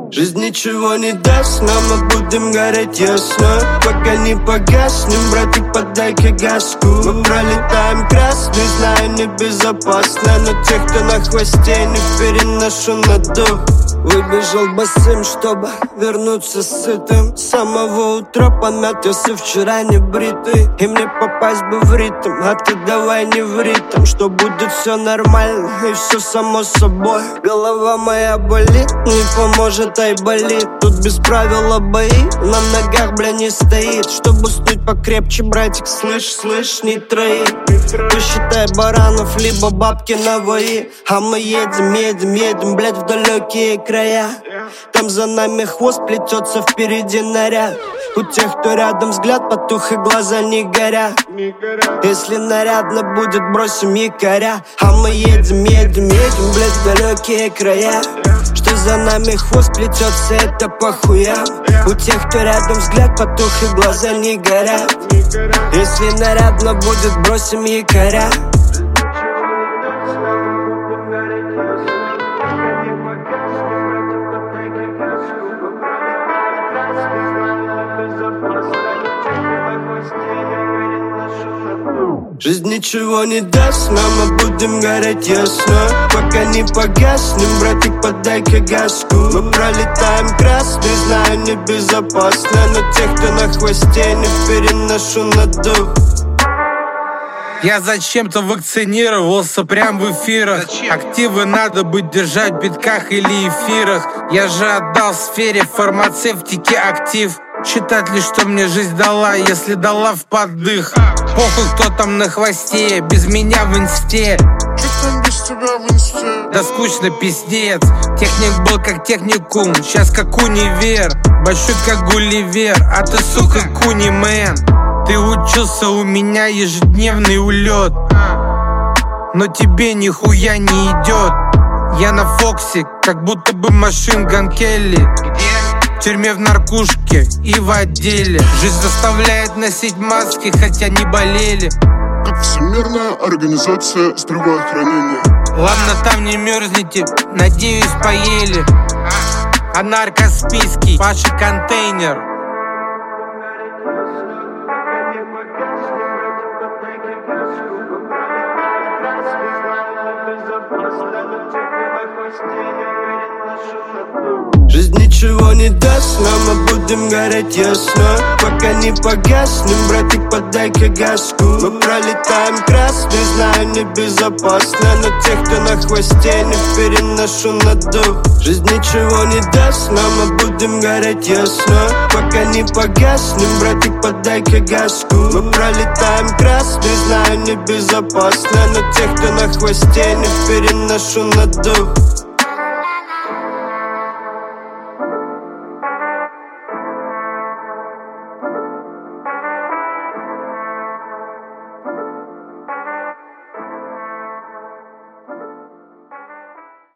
Жизнь ничего не даст, но мы будем гореть ясно. Пока не погаснем, братик, подай-ка газку. Мы пролетаем красный, знаю, небезопасно, но тех, кто на хвосте, не переношу на дух. Выбежал босым, чтобы вернуться сытым. С самого утра помят, если вчера не бритый. И мне попасть бы в ритм, а ты давай не в ритм. Что будет все нормально и все само собой. Голова моя болит, не поможет, ай болит. Тут без правила бои, на ногах, бля, не стоит. Чтобы уснуть покрепче, братик, слышь, не трои. Посчитай баранов, либо бабки на вои. А мы едем, блядь, в далекие края. Там за нами хвост плетется, впереди наряд. У тех, кто рядом, взгляд потух и глаза не горят. Если нарядно будет, бросим якоря. А мы едем, блядь, в далекие края. Что за нами хвост плетется, это похуям. У тех, кто рядом, взгляд потух и глаза не горят. Если нарядно будет, бросим якоря. Жизнь ничего не даст, но мы будем гореть ясно. Пока не погаснем, братик, подай-ка газку. Мы пролетаем красный, знаю, небезопасно, но тех, кто на хвосте, не переношу на дух. Я зачем-то вакцинировался прям в эфирах. Активы надо будет держать в битках или эфирах. Я же отдал сфере фармацевтики актив. Считать ли, что мне жизнь дала, если дала в поддых. Похуй, кто там на хвосте, без меня в инсте. Чё там без тебя в инсте? Да скучно, пиздец. Техник был как техникум, сейчас как универ. Большой как Гулливер, а ты, сука, кунимен. Ты учился, у меня ежедневный улет, но тебе нихуя не идет. Я на Фоксе, как будто бы Машин Ган Келли. В тюрьме, в наркушке и в отделе. Жизнь заставляет носить маски, хотя не болели. Как Всемирная организация здравоохранения. Ладно, там не мерзните, надеюсь, поели. А наркоспиский, Паша контейнер. Жизнь ничего не даст, но мы будем гореть ясно. Пока не погаснем, братик, подай-ка газку. Мы пролетаем красный, знаю, небезопасно, но тех, кто на хвосте, не переношу на дух. Жизнь ничего не даст, но мы будем гореть ясно. Пока не погаснем, братик, подай-ка газку. Мы пролетаем красный, знаю, небезопасно, но тех, кто на хвосте, не переношу на дух.